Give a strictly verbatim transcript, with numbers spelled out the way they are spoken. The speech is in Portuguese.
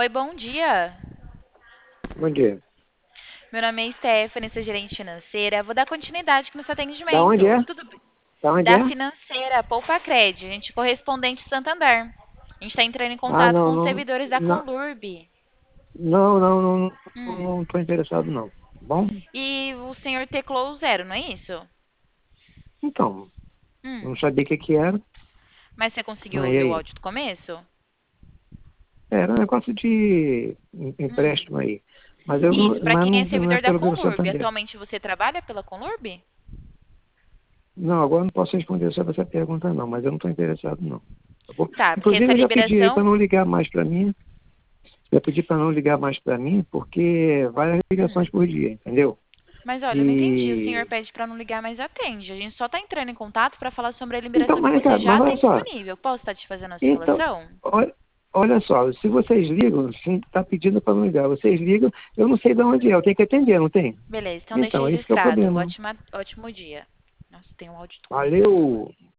Oi, bom dia. Bom dia. Meu nome é Stephanie, sou gerente financeira. Vou dar continuidade aqui no seu Da onde atendimento. é? Tudo bem? Da onde Da é? financeira, Poupa Cred, a gente correspondente Santander. A gente está entrando em Ah, contato não, com os não, servidores da não, Conlurb. não, não, não, Hum. não estou interessado não. Tá bom? E o senhor teclou o zero, não é isso? Então, eu Hum. não sabia o que que era. Mas você conseguiu Ah, e ouvir o aí? áudio do começo? Era um negócio de em- Hum. empréstimo aí. Mas eu não, Isso, para mas quem não, é não é servidor da pelo Banco Conlurb. Santander. Atualmente você trabalha pela Conlurb? Não, agora eu não posso responder sobre essa pergunta não, mas eu não estou interessado não. Tá bom? Tá, porque essa Inclusive eu já pedi aí para liberação. não ligar mais para mim. Já pedi para não ligar mais para mim, porque várias Hum. ligações por dia, entendeu? Mas olha, eu não entendi. O senhor E pede para não ligar, mas atende. A gente só está entrando em contato para falar sobre a então, liberação que mas, você cara, mas já olha tem só. disponível. Posso estar te fazendo a Então, simulação? olha, olha só, se vocês ligam, se está pedindo para não ligar, vocês ligam, eu não sei de onde é, eu tenho que atender, não tem? Beleza, então deixa Então, esse que é o registrado. problema. Ótima, ótimo dia. Nossa, tem um áudio do começo. Valeu!